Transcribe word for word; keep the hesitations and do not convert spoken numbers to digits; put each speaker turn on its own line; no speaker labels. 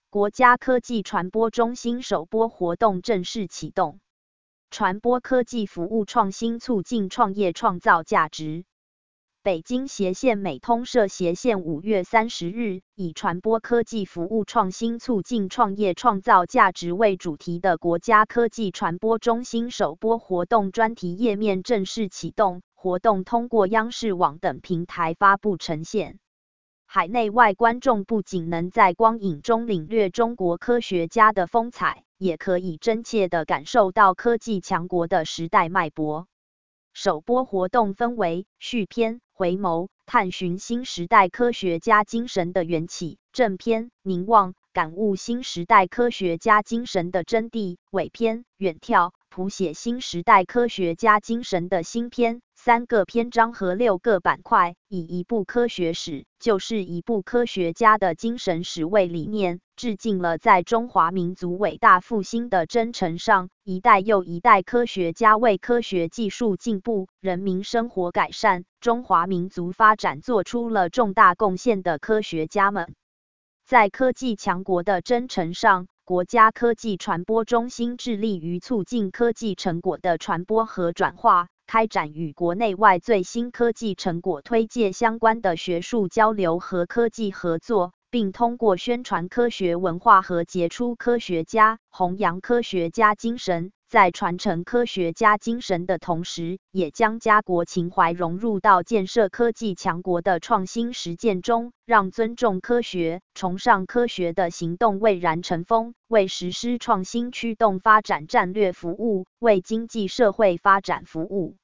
国家科技传播中心首播活动正式启动。传播科技服务创新，促进创业创造价值。北京协县美通社协县五月三十日以传播科技服务创新，促进创业创造价值为主题的国家科技传播中心首播活动专题页面正式启动，活动通过央视网等平台发布呈现。海内外观众不仅能在光影中领略中国科学家的风采，也可以真切地感受到科技强国的时代脉搏。首播活动分为序篇、回眸，探寻新时代科学家精神的缘起；正篇，凝望，感悟新时代科学家精神的真谛；尾篇，远眺，谱写新时代科学家精神的新篇。三个篇章和六个板块，以一部科学史，就是一部科学家的精神史为理念，致敬了在中华民族伟大复兴的征程上，一代又一代科学家为科学技术进步、人民生活改善、中华民族发展做出了重大贡献的科学家们。在科技强国的征程上，国家科技传播中心致力于促进科技成果的传播和转化，开展与国内外最新科技成果推介相关的学术交流和科技合作，并通过宣传科学文化和杰出科学家，弘扬科学家精神，在传承科学家精神的同时，也将家国情怀融入到建设科技强国的创新实践中，让尊重科学、崇尚科学的行动蔚然成风，为实施创新驱动发展战略服务，为经济社会发展服务。